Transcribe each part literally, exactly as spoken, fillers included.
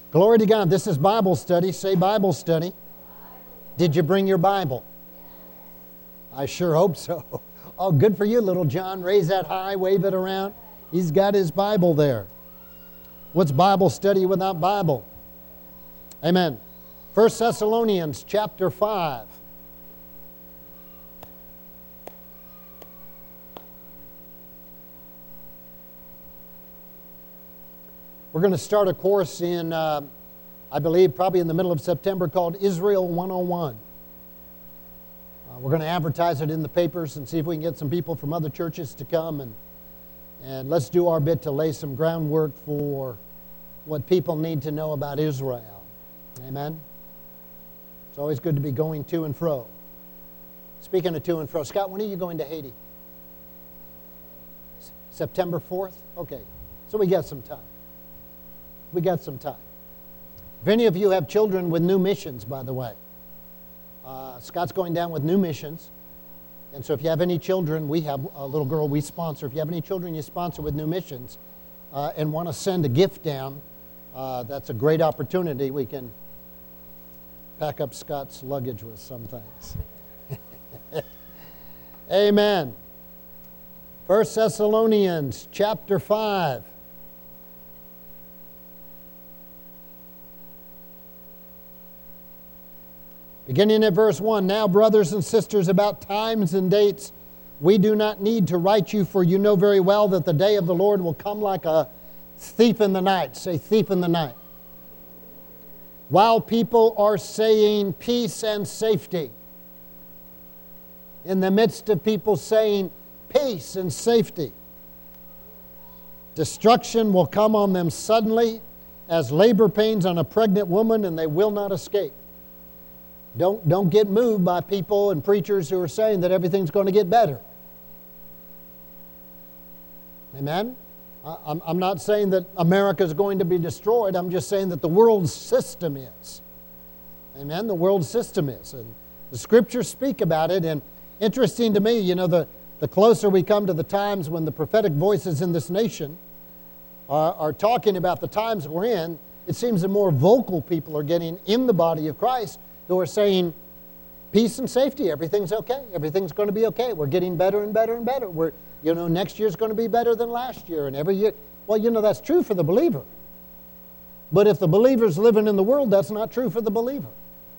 Glory to God. This is Bible study. Say Bible study. Did you bring your Bible? I sure hope so. Oh, good for you, little John. Raise that high, wave it around. He's got his Bible there. What's Bible study without Bible? Amen. First Thessalonians chapter five. We're going to start a course in, uh, I believe, probably in the middle of September called Israel one oh one. Uh, we're going to advertise it in the papers and see if we can get some people from other churches to come. And, and let's do our bit to lay some groundwork for what people need to know about Israel. Amen? It's always good to be going to and fro. Speaking of to and fro, Scott, when are you going to Haiti? S- September fourth? Okay, so we got some time. We got some time. If any of you have children with New Missions, by the way, uh, Scott's going down with New Missions. And so if you have any children, we have a little girl we sponsor. If you have any children you sponsor with New Missions uh, and want to send a gift down, uh, that's a great opportunity. We can pack up Scott's luggage with some things. Amen. First Thessalonians chapter five. Beginning at verse one, now, brothers and sisters, about times and dates, we do not need to write you, for you know very well that the day of the Lord will come like a thief in the night. Say, thief in the night. While people are saying peace and safety, in the midst of people saying peace and safety, destruction will come on them suddenly as labor pains on a pregnant woman, and they will not escape. Don't, don't get moved by people and preachers who are saying that everything's going to get better. Amen? I'm, I'm not saying that America is going to be destroyed. I'm just saying that the world system is. Amen? The world system is. And the Scriptures speak about it. And interesting to me, you know, the, the closer we come to the times when the prophetic voices in this nation are, are talking about the times we're in, it seems the more vocal people are getting in the body of Christ who are saying, peace and safety, everything's okay. Everything's going to be okay. We're getting better and better and better. We're, you know, next year's going to be better than last year, and every year. Well, you know, that's true for the believer. But if the believer's living in the world, that's not true for the believer.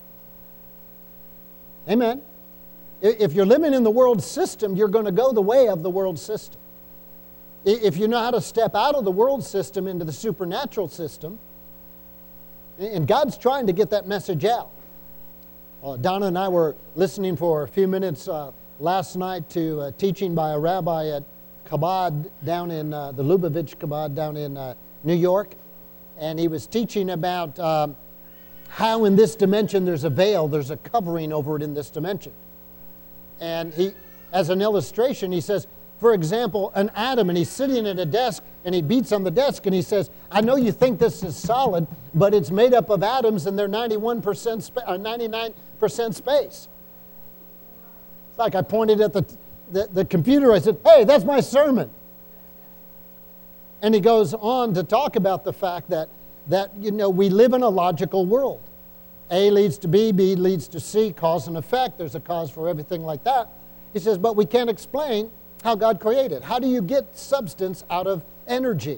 Amen. If you're living in the world system, you're going to go the way of the world system. If you know how to step out of the world system into the supernatural system, and God's trying to get that message out. Uh, Donna and I were listening for a few minutes uh, last night to uh, teaching by a rabbi at Chabad down in uh, the Lubavitch Chabad down in uh, New York. And he was teaching about um, how in this dimension there's a veil, there's a covering over it in this dimension. And he, as an illustration, he says, for example, an atom, and he's sitting at a desk, and he beats on the desk, and he says, I know you think this is solid, but it's made up of atoms, and they're ninety-one percent spa- or ninety-nine percent space. It's like I pointed at the, the, the computer, I said, hey, that's my sermon. And he goes on to talk about the fact that, that you know, we live in a logical world. A leads to B, B leads to C, cause and effect. There's a cause for everything like that. He says, but we can't explain how God created. How do you get substance out of energy?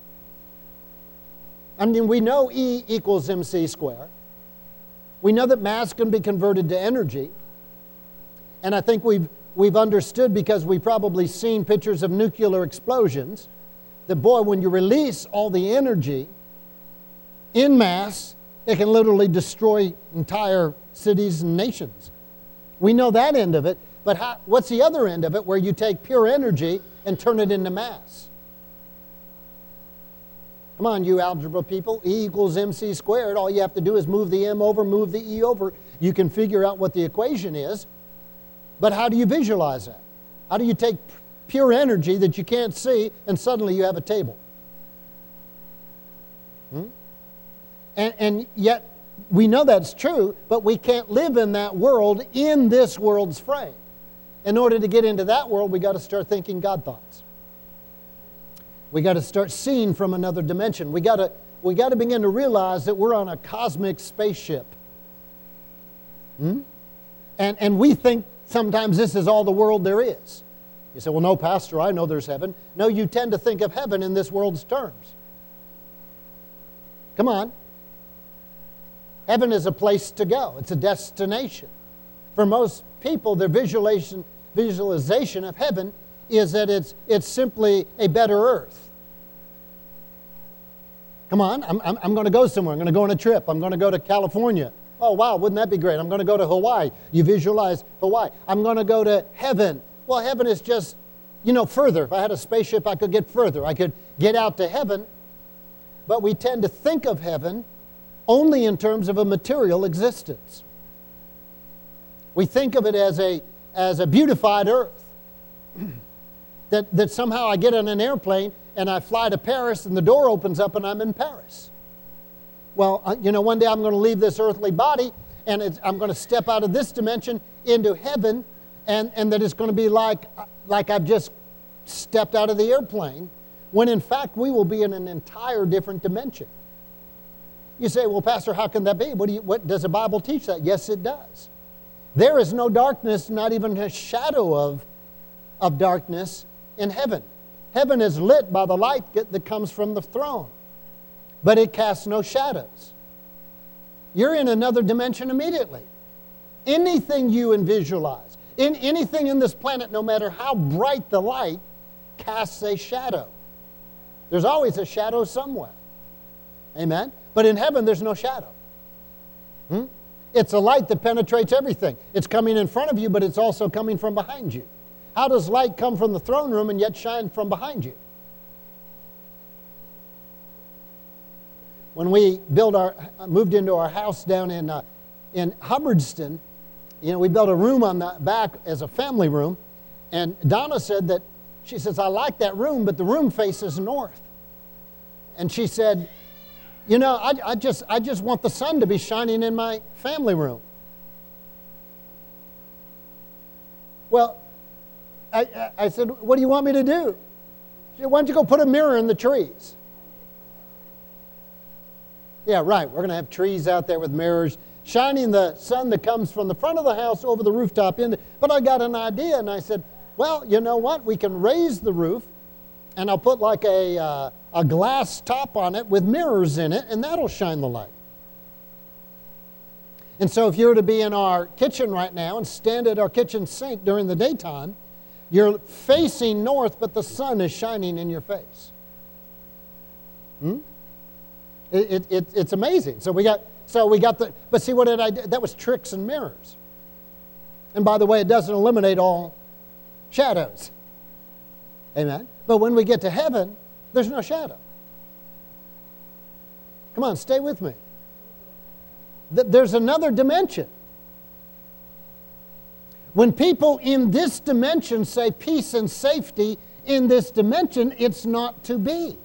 I mean, we know E equals mc squared. We know that mass can be converted to energy. And I think we've, we've understood, because we've probably seen pictures of nuclear explosions, that, boy, when you release all the energy in mass, it can literally destroy entire cities and nations. We know that end of it. But how, what's the other end of it, where you take pure energy and turn it into mass? Come on, you algebra people. E equals mc squared. All you have to do is move the m over, move the e over. You can figure out what the equation is. But how do you visualize that? How do you take pure energy that you can't see, and suddenly you have a table? Hmm? And, and yet, we know that's true, but we can't live in that world in this world's frame. In order to get into that world, we got to start thinking God thoughts. We got to start seeing from another dimension. We got to we got to begin to realize that we're on a cosmic spaceship. Hmm? And, and we think sometimes this is all the world there is. You say, well, no, Pastor, I know there's heaven. No, you tend to think of heaven in this world's terms. Come on. Heaven is a place to go. It's a destination. For most people, their visualization, visualization of heaven is that it's, it's simply a better earth. Come on, I'm, I'm, I'm going to go somewhere. I'm going to go on a trip. I'm going to go to California. Oh, wow, wouldn't that be great? I'm going to go to Hawaii. You visualize Hawaii. I'm going to go to heaven. Well, heaven is just, you know, further. If I had a spaceship, I could get further. I could get out to heaven. But we tend to think of heaven only in terms of a material existence. We think of it as a, as a beautified earth. that, that somehow I get on an airplane and I fly to Paris and the door opens up and I'm in Paris. Well, uh, you know, one day I'm going to leave this earthly body and it's, I'm going to step out of this dimension into heaven, and, and that it's going to be like, like I've just stepped out of the airplane, when in fact we will be in an entire different dimension. You say, well, Pastor, how can that be? What do you, what, does the Bible teach that? Yes, it does. There is no darkness, not even a shadow of, of darkness in heaven. Heaven is lit by the light that comes from the throne, but it casts no shadows. You're in another dimension immediately. Anything you visualize, in anything in this planet, no matter how bright the light, casts a shadow. There's always a shadow somewhere. Amen? But in heaven, there's no shadow. Hmm? It's a light that penetrates everything. It's coming in front of you, but it's also coming from behind you. How does light come from the throne room and yet shine from behind you? When we built our, moved into our house down in, uh, in Hubbardston, you know, we built a room on the back as a family room, and Donna said that, she says, I like that room, but the room faces north. And she said, you know, I, I just I just want the sun to be shining in my family room. Well, I, I, I said, what do you want me to do? She said, why don't you go put a mirror in the trees? Yeah, right. We're going to have trees out there with mirrors, shining the sun that comes from the front of the house over the rooftop. In. But I got an idea, and I said, well, you know what? We can raise the roof, and I'll put like a, uh, a glass top on it with mirrors in it, and that'll shine the light. And so if you were to be in our kitchen right now and stand at our kitchen sink during the daytime, you're facing north, but the sun is shining in your face. Hmm? It, it, it, it's amazing. So we got, so we got the, but see what did I do? That was tricks and mirrors. And by the way, it doesn't eliminate all shadows. Amen. But when we get to heaven, there's no shadow. Come on, stay with me. There's another dimension. When people in this dimension say peace and safety in this dimension, it's not to be.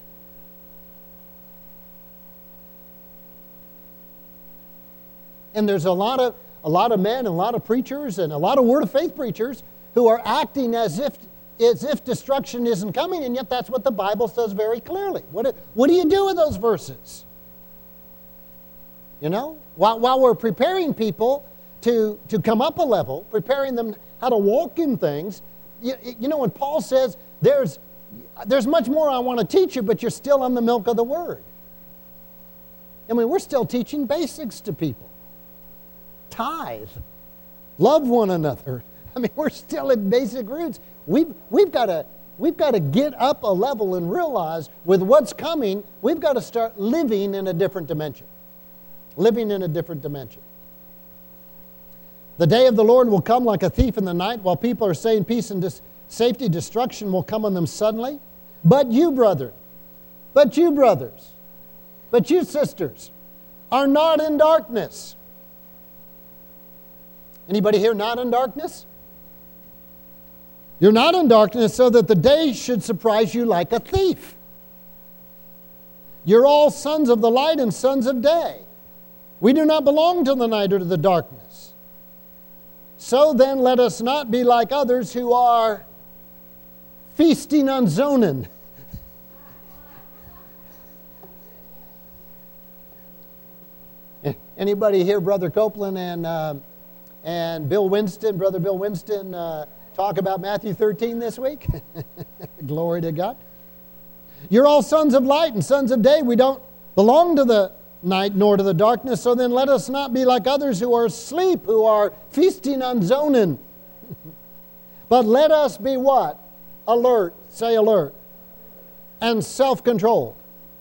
And there's a lot of a lot of men and a lot of preachers and a lot of Word of Faith preachers who are acting as if as if destruction isn't coming, and yet that's what the Bible says very clearly. What, what do you do with those verses? You know, while, while we're preparing people to, to come up a level, preparing them how to walk in things, you, you know, when Paul says, there's, there's much more I want to teach you, but you're still on the milk of the Word. I mean, we're still teaching basics to people. Tithe. Love one another. I mean, we're still at basic roots. We've, we've got to we've got to get up a level and realize with what's coming, we've got to start living in a different dimension. Living in a different dimension. The day of the Lord will come like a thief in the night, while people are saying peace and dis- safety, destruction will come on them suddenly. But you, brother, but you, brothers, but you, sisters, are not in darkness. Anybody here not in darkness? You're not in darkness so that the day should surprise you like a thief. You're all sons of the light and sons of day. We do not belong to the night or to the darkness. So then let us not be like others who are feasting on Zonin. Anybody hear Brother Copeland and, uh, and Bill Winston, Brother Bill Winston, uh, talk about Matthew thirteen this week? Glory to God. You're all sons of light and sons of day. We don't belong to the night nor to the darkness, so then let us not be like others who are asleep, who are feasting on Zonin. But let us be what? Alert. Say alert. And self-controlled.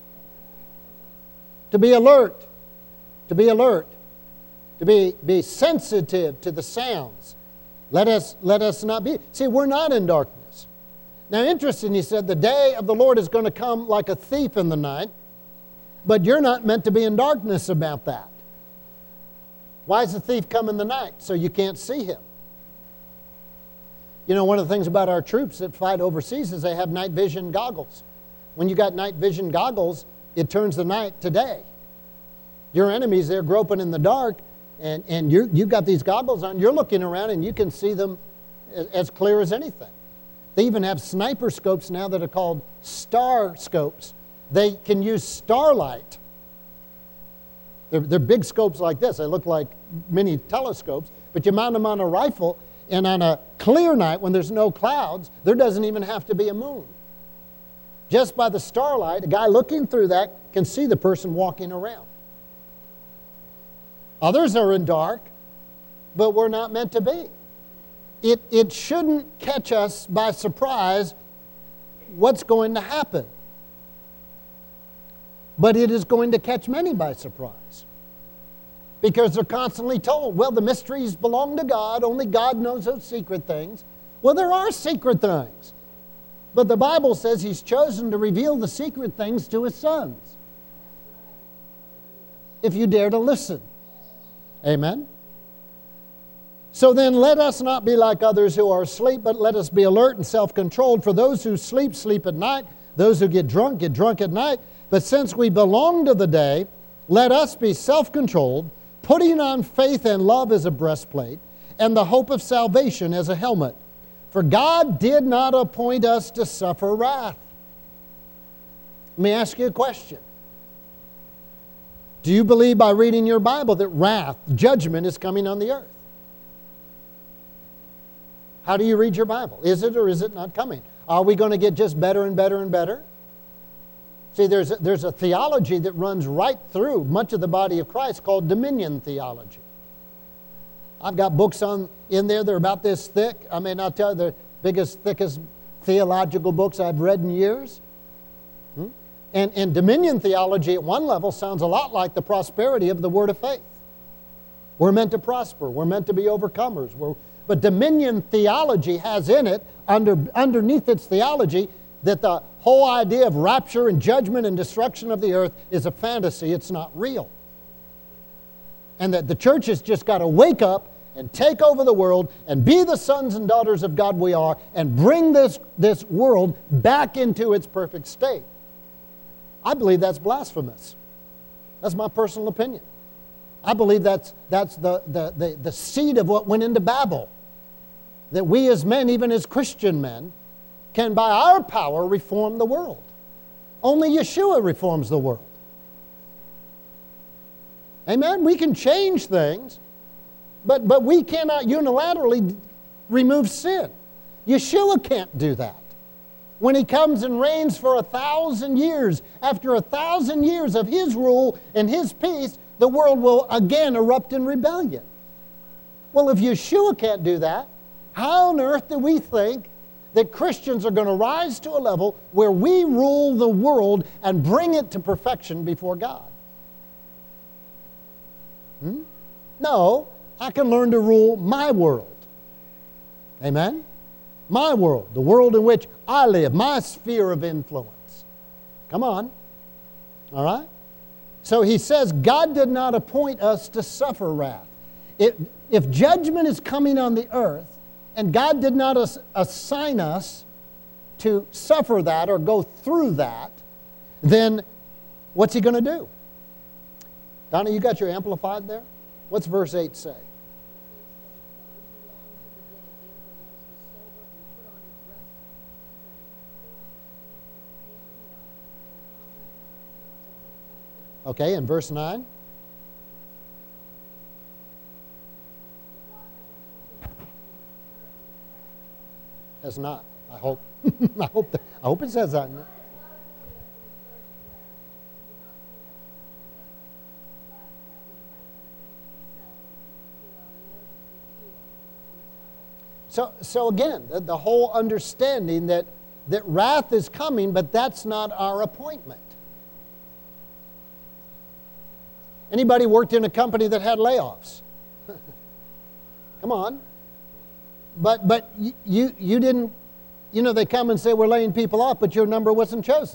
To be alert. To be alert. To be, be sensitive to the sounds. Let us, let us not be. See, we're not in darkness. Now, interesting, he said, the day of the Lord is going to come like a thief in the night, but you're not meant to be in darkness about that. Why does the thief come in the night? So you can't see him. You know, one of the things about our troops that fight overseas is they have night vision goggles. When you got night vision goggles, it turns the night to day. Your enemies, they're groping in the dark, and, and you're, you've got these goggles on. You're looking around, and you can see them as, as clear as anything. They even have sniper scopes now that are called star scopes. They can use starlight. They're, they're big scopes like this. They look like mini telescopes, but you mount them on a rifle, and on a clear night when there's no clouds, there doesn't even have to be a moon. Just by the starlight, a guy looking through that can see the person walking around. Others are in dark, but we're not meant to be. It, it shouldn't catch us by surprise what's going to happen. But it is going to catch many by surprise. Because they're constantly told, well, the mysteries belong to God. Only God knows those secret things. Well, there are secret things. But the Bible says He's chosen to reveal the secret things to His sons. If you dare to listen. Amen? So then let us not be like others who are asleep, but let us be alert and self-controlled. For those who sleep, sleep at night. Those who get drunk, get drunk at night. But since we belong to the day, let us be self-controlled, putting on faith and love as a breastplate, and the hope of salvation as a helmet. For God did not appoint us to suffer wrath. Let me ask you a question. Do you believe by reading your Bible that wrath, judgment, is coming on the earth? How do you read your Bible? Is it or is it not coming? Are we going to get just better and better and better? See, there's a, there's a theology that runs right through much of the body of Christ called dominion theology. I've got books on in there that are about this thick. I may not tell you the biggest, thickest theological books I've read in years. Hmm? And, and dominion theology at one level sounds a lot like the prosperity of the word of faith. We're meant to prosper. We're meant to be overcomers. We're, but dominion theology has in it, under, underneath its theology, that the whole idea of rapture and judgment and destruction of the earth is a fantasy. It's not real. And that the church has just got to wake up and take over the world and be the sons and daughters of God we are and bring this, this world back into its perfect state. I believe that's blasphemous. That's my personal opinion. I believe that's, that's the, the, the, the seed of what went into Babel. That we as men, even as Christian men, can by our power reform the world. Only Yeshua reforms the world. Amen? We can change things, but, but we cannot unilaterally remove sin. Yeshua can't do that. When He comes and reigns for a thousand years, after a thousand years of His rule and His peace, the world will again erupt in rebellion. Well, if Yeshua can't do that, how on earth do we think that Christians are going to rise to a level where we rule the world and bring it to perfection before God? Hmm? No, I can learn to rule my world. Amen? My world, the world in which I live, my sphere of influence. Come on. All right? So he says God did not appoint us to suffer wrath. If, if judgment is coming on the earth, and God did not as, assign us to suffer that or go through that, then what's He going to do? Donna, you got your Amplified there? What's verse eight say? Okay, and verse nine? says not. I hope. I hope. That, I hope it says that. So, so again, the, the whole understanding that, that wrath is coming, but that's not our appointment. Anybody worked in a company that had layoffs? Come on. But but you you didn't, you know, they come and say we're laying people off, but your number wasn't chosen.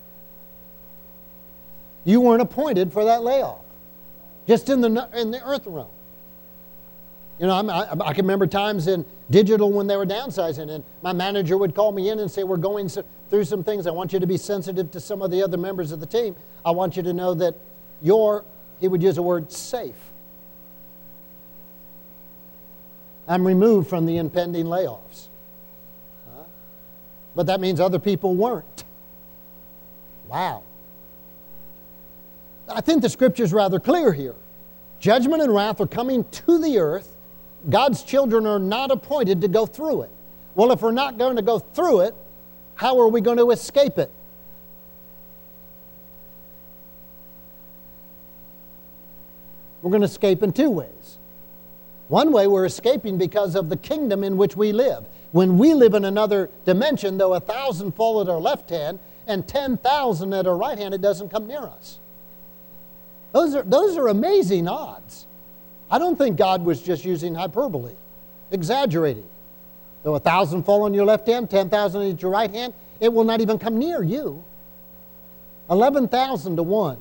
You weren't appointed for that layoff. Just in the in the earth realm. You know, I'm, I, I can remember times in digital when they were downsizing, and my manager would call me in and say, we're going through some things. I want you to be sensitive to some of the other members of the team. I want you to know that you're, he would use the word, safe. I'm removed from the impending layoffs. Huh? But that means other people weren't. Wow. I think the scripture is rather clear here. Judgment and wrath are coming to the earth. God's children are not appointed to go through it. Well, if we're not going to go through it, how are we going to escape it? We're going to escape in two ways. One way, we're escaping because of the kingdom in which we live. When we live in another dimension, though a thousand fall at our left hand and ten thousand at our right hand, it doesn't come near us. Those are, those are amazing odds. I don't think God was just using hyperbole, exaggerating. Though a thousand fall on your left hand, ten thousand at your right hand, it will not even come near you. eleven thousand to one.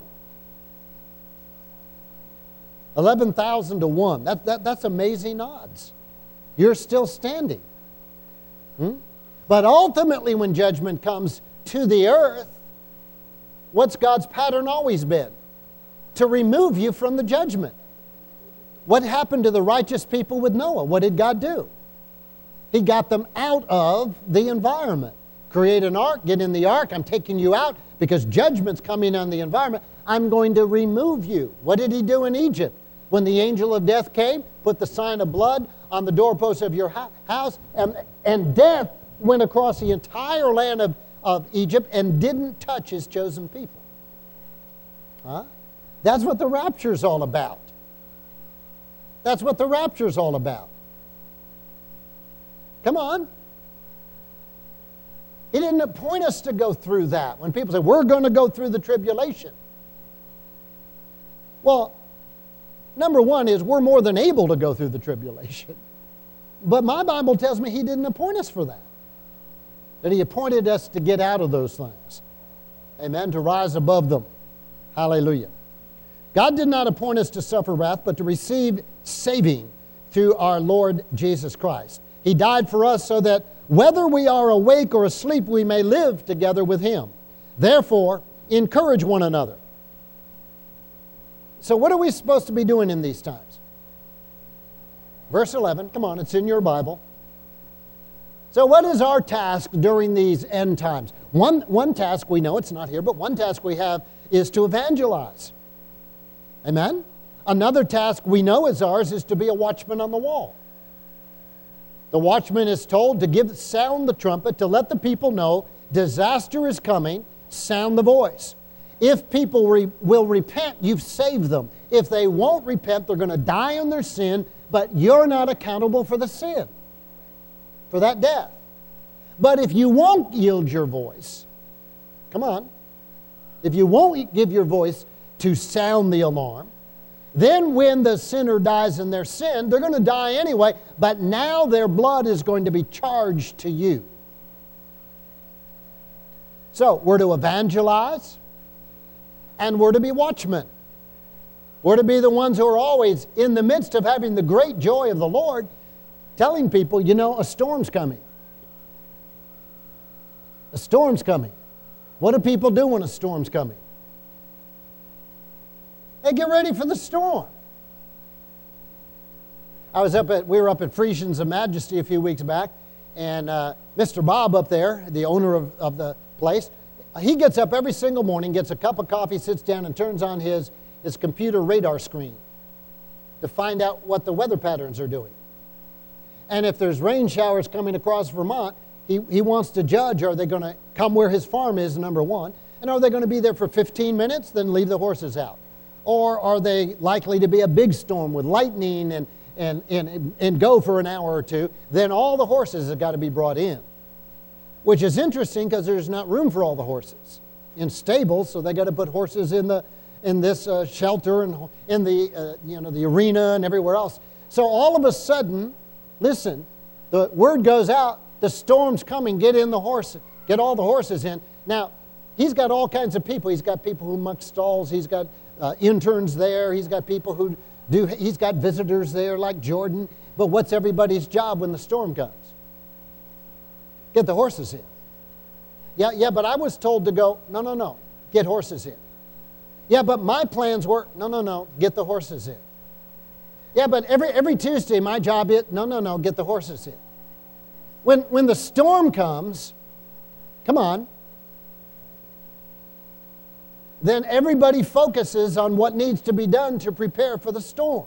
eleven thousand to one. That, that, that's amazing odds. You're still standing. Hmm? But ultimately, when judgment comes to the earth, what's God's pattern always been? To remove you from the judgment. What happened to the righteous people with Noah? What did God do? He got them out of the environment. Create an ark, get in the ark, I'm taking you out because judgment's coming on the environment. I'm going to remove you. What did he do in Egypt? When the angel of death came, put the sign of blood on the doorpost of your house, and, and death went across the entire land of, of Egypt and didn't touch his chosen people. Huh? That's what the rapture's all about. That's what the rapture's all about. Come on. He didn't appoint us to go through that. When people say, we're going to go through the tribulation. Well, number one is we're more than able to go through the tribulation. But my Bible tells me he didn't appoint us for that. That he appointed us to get out of those things. Amen. To rise above them. Hallelujah. God did not appoint us to suffer wrath, but to receive saving through our Lord Jesus Christ. He died for us so that whether we are awake or asleep, we may live together with him. Therefore, encourage one another. So what are we supposed to be doing in these times? Verse eleven, come on, it's in your Bible. So what is our task during these end times? One, one task we know, it's not here, but one task we have is to evangelize. Amen? Another task we know is ours is to be a watchman on the wall. The watchman is told to give sound the trumpet to let the people know disaster is coming, sound the voice. If people re- will repent, you've saved them. If they won't repent, they're going to die in their sin, but you're not accountable for the sin, for that death. But if you won't yield your voice, come on, if you won't give your voice to sound the alarm, then when the sinner dies in their sin, they're going to die anyway, but now their blood is going to be charged to you. So we're to evangelize, and we're to be watchmen. We're to be the ones who are always in the midst of having the great joy of the Lord, telling people, you know, a storm's coming. A storm's coming. What do people do when a storm's coming? They get ready for the storm. I was up at, we were up at Frisians of Majesty a few weeks back, and uh, Mister Bob up there, the owner of, of the place, he gets up every single morning, gets a cup of coffee, sits down, and turns on his, his computer radar screen to find out what the weather patterns are doing. And if there's rain showers coming across Vermont, he, he wants to judge, are they going to come where his farm is, number one, and are they going to be there for fifteen minutes, then leave the horses out? Or are they likely to be a big storm with lightning and, and, and, and go for an hour or two? Then all the horses have got to be brought in. Which is interesting because there's not room for all the horses in stables, so they got to put horses in the in this uh, shelter and in the uh, you know the arena and everywhere else. So all of a sudden, listen, the word goes out, the storm's coming, get in the horses, get all the horses in. Now, he's got all kinds of people. He's got people who muck stalls, he's got uh, interns there, he's got people who do, he's got visitors there like Jordan. But what's everybody's job when the storm comes? Get the horses in. Yeah, yeah, but I was told to go, no, no, no, get horses in. Yeah, but my plans were, no, no, no, get the horses in. Yeah, but every every Tuesday my job is, no, no, no, get the horses in. When, when the storm comes, come on, then everybody focuses on what needs to be done to prepare for the storm.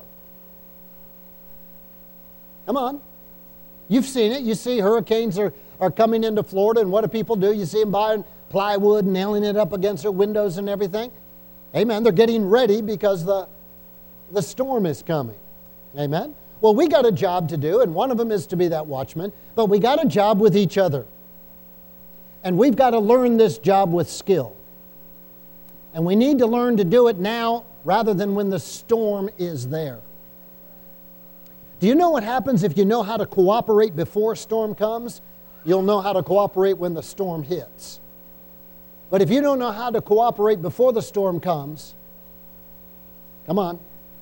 Come on. You've seen it. You see hurricanes are, are coming into Florida, and what do people do? You see them buying plywood and nailing it up against their windows and everything. Amen. They're getting ready because the, the storm is coming. Amen. Well, we got a job to do, and one of them is to be that watchman, but we got a job with each other. And we've got to learn this job with skill. And we need to learn to do it now rather than when the storm is there. Do you know what happens if you know how to cooperate before a storm comes? You'll know how to cooperate when the storm hits. But if you don't know how to cooperate before the storm comes, come on,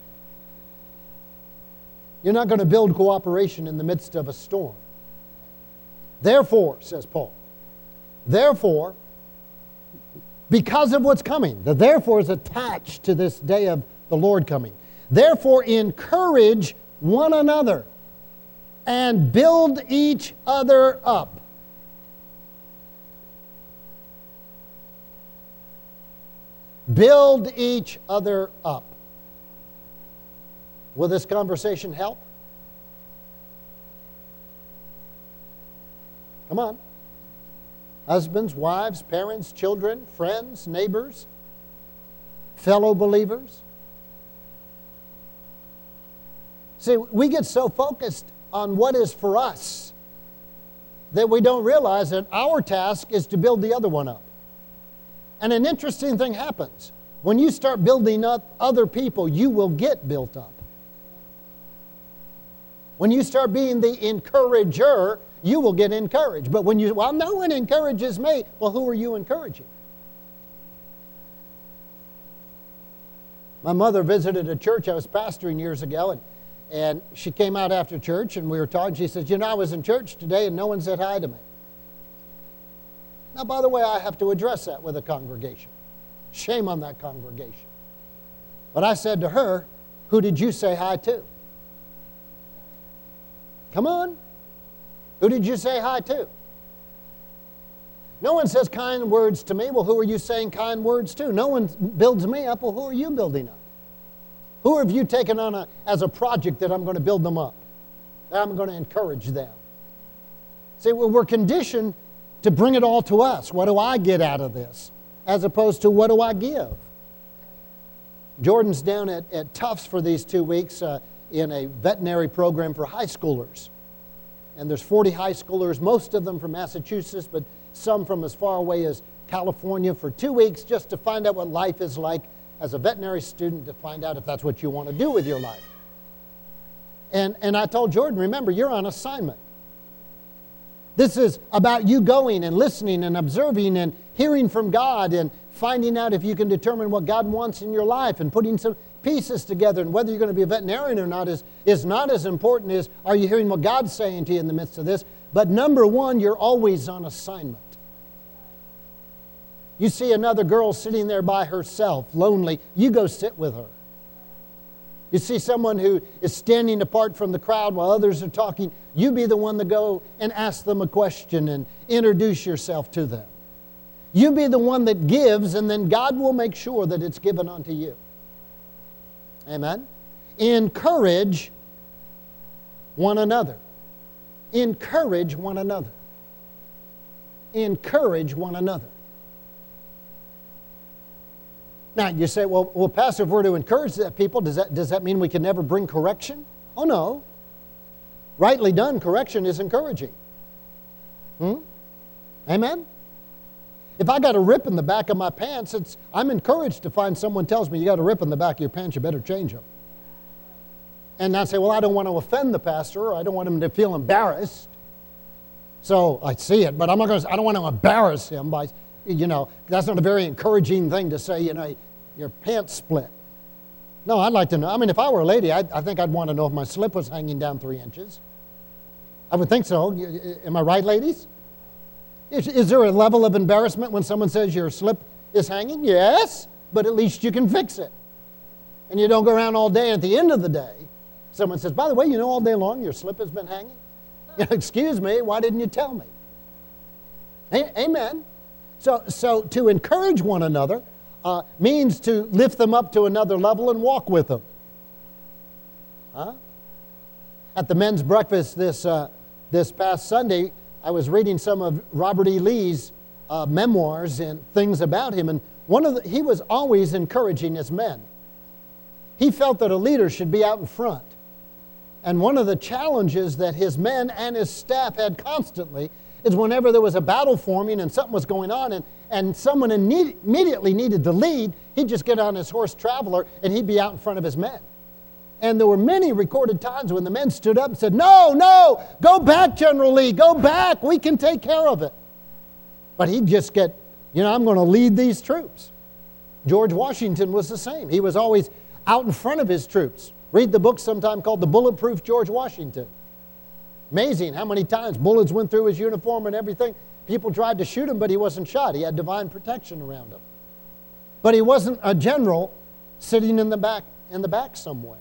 you're not going to build cooperation in the midst of a storm. Therefore, says Paul, therefore, because of what's coming, the therefore is attached to this day of the Lord coming. Therefore, encourage one another and build each other up. Build each other up. Will this conversation help? Come on. Husbands, wives, parents, children, friends, neighbors, fellow believers. See, we get so focused on what is for us that we don't realize that our task is to build the other one up. And an interesting thing happens. When you start building up other people, you will get built up. When you start being the encourager, you will get encouraged. But when you, well, no one encourages me. Well, who are you encouraging? My mother visited a church I was pastoring years ago, and, and she came out after church, and we were talking. She says, you know, I was in church today, and no one said hi to me. Now, by the way, I have to address that with a congregation. Shame on that congregation. But I said to her, who did you say hi to? Come on. Who did you say hi to? No one says kind words to me. Well, who are you saying kind words to? No one builds me up. Well, who are you building up? Who have you taken on a, as a project that I'm going to build them up? That I'm going to encourage them? See, we're conditioned to bring it all to us. What do I get out of this? As opposed to what do I give? Jordan's down at, at Tufts for these two weeks uh, in a veterinary program for high schoolers. And there's forty high schoolers, most of them from Massachusetts, but some from as far away as California for two weeks just to find out what life is like as a veterinary student, to find out if that's what you want to do with your life. And, and I told Jordan, remember, you're on assignment. This is about you going and listening and observing and hearing from God and finding out if you can determine what God wants in your life and putting some pieces together. And whether you're going to be a veterinarian or not is, is not as important as are you hearing what God's saying to you in the midst of this. But number one, you're always on assignment. You see another girl sitting there by herself, lonely, you go sit with her. You see someone who is standing apart from the crowd while others are talking, you be the one to go and ask them a question and introduce yourself to them. You be the one that gives, and then God will make sure that it's given unto you. Amen? Encourage one another. Encourage one another. encourage one another. Now, you say, well, well, Pastor, if we're to encourage that people, does that, does that mean we can never bring correction? Oh, no. Rightly done, correction is encouraging. Hmm? Amen? If I got a rip in the back of my pants, it's, I'm encouraged to find someone tells me, you got a rip in the back of your pants, you better change them. And not say, well, I don't want to offend the pastor, or I don't want him to feel embarrassed. So I see it, but I'm not going to, I don't want to embarrass him by, you know, that's not a very encouraging thing to say, you know, your pants split. No, I'd like to know. I mean, if I were a lady, I, I think I'd want to know if my slip was hanging down three inches. I would think so. Am I right, ladies? Is, is there a level of embarrassment when someone says your slip is hanging? Yes, but at least you can fix it. And you don't go around all day, and at the end of the day, someone says, by the way, you know all day long your slip has been hanging? Excuse me, why didn't you tell me? Amen. So, so to encourage one another uh, means to lift them up to another level and walk with them. Huh? At the men's breakfast this, uh, this past Sunday, I was reading some of Robert E. Lee's uh, memoirs and things about him, and one of the, he was always encouraging his men. He felt that a leader should be out in front. And one of the challenges that his men and his staff had constantly is whenever there was a battle forming and something was going on and, and someone need, immediately needed to lead, he'd just get on his horse Traveler and he'd be out in front of his men. And there were many recorded times when the men stood up and said, no, no, go back, General Lee, go back, we can take care of it. But he'd just get, you know, I'm going to lead these troops. George Washington was the same. He was always out in front of his troops. Read the book sometime called The Bulletproof George Washington. Amazing how many times bullets went through his uniform and everything. People tried to shoot him, but he wasn't shot. He had divine protection around him. But he wasn't a general sitting in the back, in the back somewhere.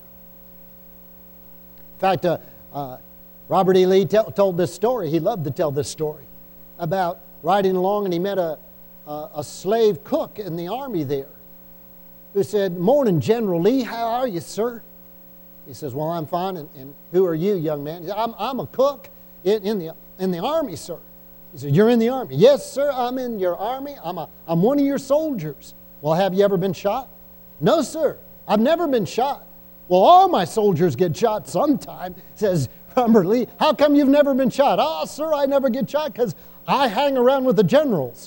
In fact, uh, uh, Robert E. Lee tell, told this story. He loved to tell this story about riding along, and he met a, a, a slave cook in the army there who said, morning, General Lee, how are you, sir? He says, well, I'm fine, and, and who are you, young man? He said, I'm, I'm a cook in, in, the, in the army, sir. He said, you're in the army? Yes, sir, I'm in your army. I'm, a, I'm one of your soldiers. Well, have you ever been shot? No, sir, I've never been shot. Well, all my soldiers get shot sometime, says Robert Lee. How come you've never been shot? Oh, sir, I never get shot because I hang around with the generals.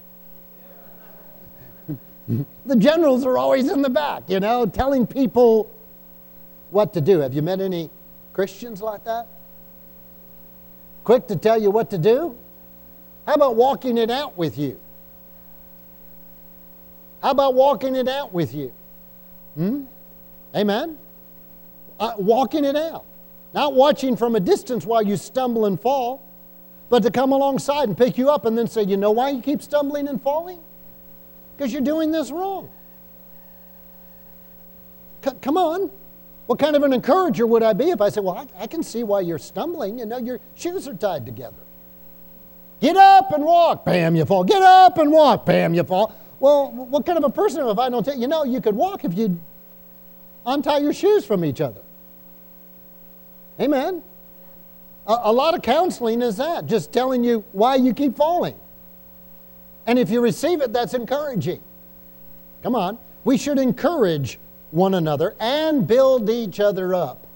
The generals are always in the back, you know, telling people what to do. Have you met any Christians like that? Quick to tell you what to do? How about walking it out with you? How about walking it out with you? Hmm? Amen? Uh, walking it out. Not watching from a distance while you stumble and fall, but to come alongside and pick you up and then say, you know why you keep stumbling and falling? Because you're doing this wrong. C- come on. What kind of an encourager would I be if I said, well, I, I can see why you're stumbling. You know, your shoes are tied together. Get up and walk. Bam, you fall. Get up and walk. Bam, you fall. Well, what kind of a person am I if I don't tell you? You know, you could walk if you untie your shoes from each other. Amen. A, a lot of counseling is that, just telling you why you keep falling. And if you receive it, that's encouraging. Come on. We should encourage one another and build each other up.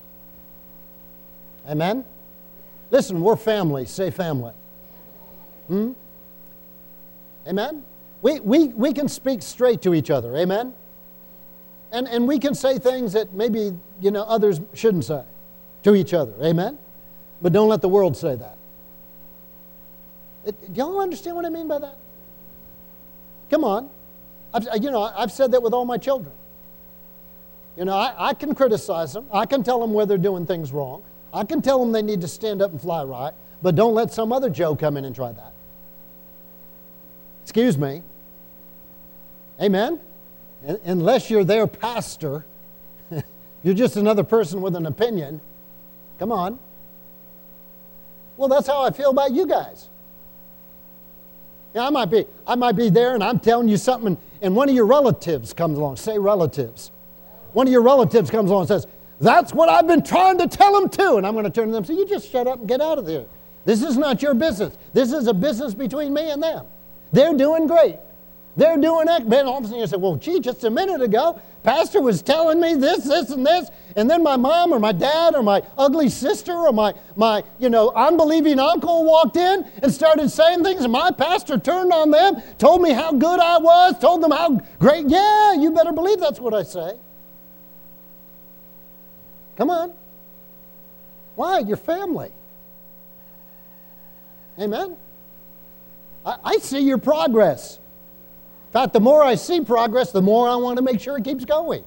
Amen? Listen, we're family. Say family. Hmm? Amen? We, we, we can speak straight to each other. Amen? And, and we can say things that maybe, you know, others shouldn't say to each other. Amen? But don't let the world say that. It, do y'all understand what I mean by that? Come on. I've, you know, I've said that with all my children. You know, I, I can criticize them. I can tell them where they're doing things wrong. I can tell them they need to stand up and fly right. But don't let some other Joe come in and try that. Excuse me. Amen? Unless you're their pastor, you're just another person with an opinion. Come on. Well, that's how I feel about you guys. Yeah, I might be, I might be there and I'm telling you something, and, and one of your relatives comes along. Say relatives. One of your relatives comes along and says, that's what I've been trying to tell them too. And I'm going to turn to them and say, you just shut up and get out of there. This is not your business. This is a business between me and them. They're doing great. They're doing that. Man, all of a sudden you say, well, gee, just a minute ago, Pastor was telling me this, this, and this, and then my mom or my dad or my ugly sister or my, my you know, unbelieving uncle walked in and started saying things, and my pastor turned on them, told me how good I was, told them how great. Yeah, you better believe that's what I say. Come on. Why? Your family. Amen? I, I see your progress. In fact, the more I see progress, the more I want to make sure it keeps going.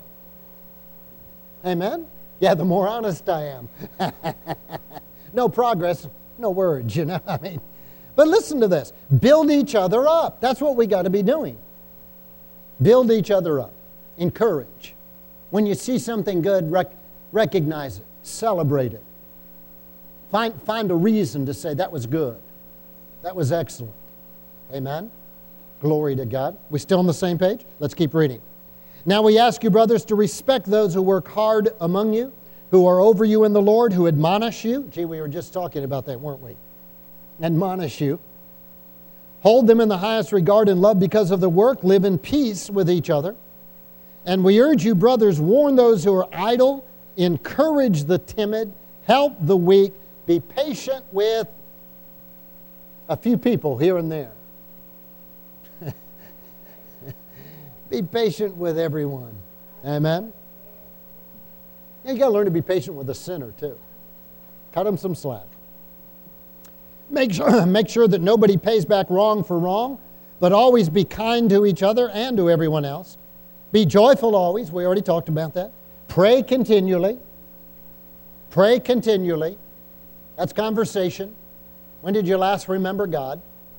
Amen? Yeah, the more honest I am. No progress, no words, you know what I mean? But listen to this. Build each other up. That's what we got to be doing. Build each other up. Encourage. When you see something good, rec- recognize it. Celebrate it. Find, find a reason to say that was good. That was excellent. Amen? Glory to God. We still on the same page? Let's keep reading. Now we ask you, brothers, to respect those who work hard among you, who are over you in the Lord, who admonish you. Gee, we were just talking about that, weren't we? Admonish you. Hold them in the highest regard and love because of the work. Live in peace with each other. And we urge you, brothers, warn those who are idle, encourage the timid, help the weak, be patient with a few people here and there. Be patient with everyone. Amen? You got to learn to be patient with a sinner too. Cut him some slack. Make sure, make sure that nobody pays back wrong for wrong, but always be kind to each other and to everyone else. Be joyful always. We already talked about that. Pray continually. Pray continually. That's conversation. When did you last remember God?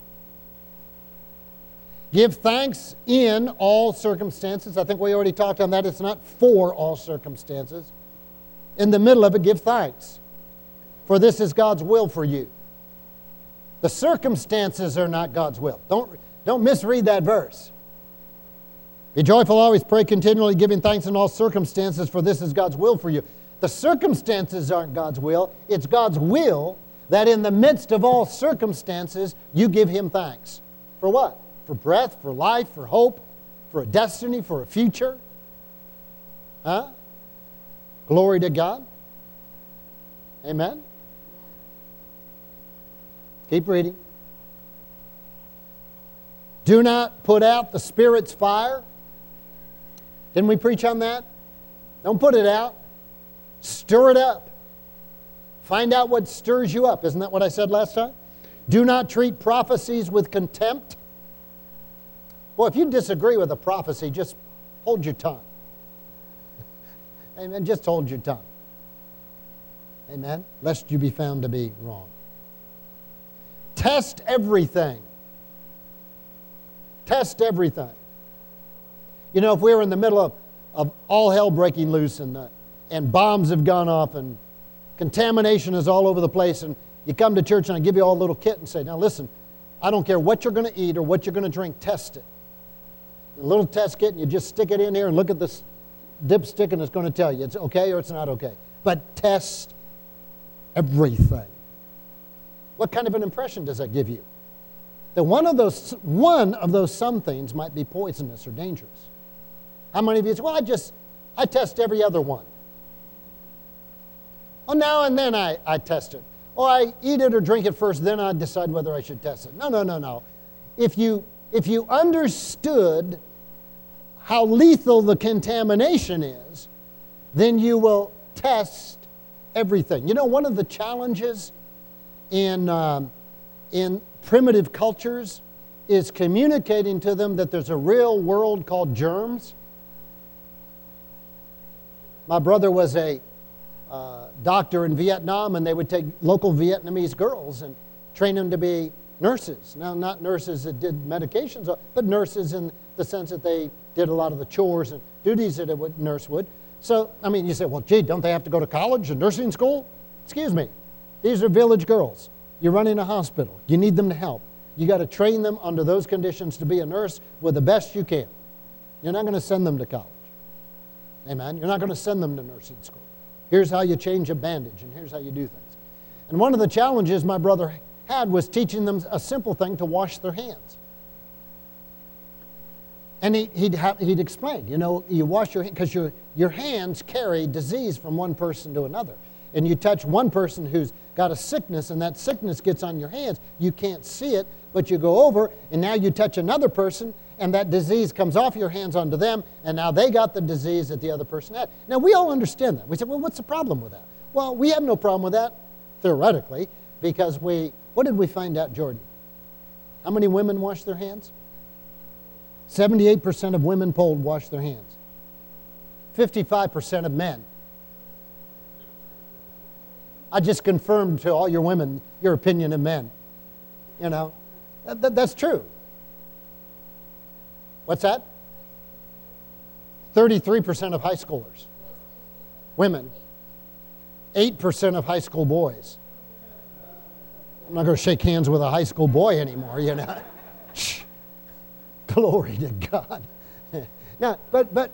Give thanks in all circumstances. I think we already talked on that. It's not for all circumstances. In the middle of it, give thanks. For this is God's will for you. The circumstances are not God's will. Don't, don't misread that verse. Be joyful always, pray continually, giving thanks in all circumstances, for this is God's will for you. The circumstances aren't God's will. It's God's will that in the midst of all circumstances, you give Him thanks. For what? For breath, for life, for hope, for a destiny, for a future. Huh? Glory to God. Amen? Keep reading. Do not put out the Spirit's fire. Didn't we preach on that? Don't put it out. Stir it up. Find out what stirs you up. Isn't that what I said last time? Do not treat prophecies with contempt. Boy, if you disagree with a prophecy, just hold your tongue. Amen. Just hold your tongue. Amen. Lest you be found to be wrong. Test everything. Test everything. You know, if we were in the middle of, of all hell breaking loose and, uh, and bombs have gone off and contamination is all over the place, and you come to church and I give you all a little kit and say, now listen, I don't care what you're going to eat or what you're going to drink, test it. A little test kit, and you just stick it in here and look at this dipstick, and it's going to tell you it's okay or it's not okay. But test everything. What kind of an impression does that give you? That one of those one of those some things might be poisonous or dangerous. How many of you say, well, I just, I test every other one. Oh, now and then I, I test it. Or I eat it or drink it first, then I decide whether I should test it. No, no, no, no. If you If you understood how lethal the contamination is, then you will test everything. You know, one of the challenges in, um, in primitive cultures is communicating to them that there's a real world called germs. My brother was a uh, doctor in Vietnam, and they would take local Vietnamese girls and train them to be nurses. Now, not nurses that did medications, but nurses in the sense that they did a lot of the chores and duties that a nurse would. So, I mean, you say, well, gee, don't they have to go to college or nursing school? Excuse me. These are village girls. You're running a hospital. You need them to help. You got to train them under those conditions to be a nurse with the best you can. You're not going to send them to college. Amen? You're not going to send them to nursing school. Here's how you change a bandage, and here's how you do things. And one of the challenges my brother had was teaching them a simple thing, to wash their hands. And he, he'd, ha- he'd explain, you know, you wash your hands, because your, your hands carry disease from one person to another. And you touch one person who's got a sickness, and that sickness gets on your hands. You can't see it, but you go over, and now you touch another person, and that disease comes off your hands onto them, and now they got the disease that the other person had. Now, we all understand that. We say, well, what's the problem with that? Well, we have no problem with that, theoretically, because we, what did we find out, Jordan? How many women wash their hands? seventy-eight percent of women polled wash their hands. fifty-five percent of men. I just confirmed to all your women your opinion of men. You know, that, that, that's true. What's that? thirty-three percent of high schoolers. Women. eight percent of high school boys. I'm not going to shake hands with a high school boy anymore, you know. Shh. Glory to God. Now, but, but,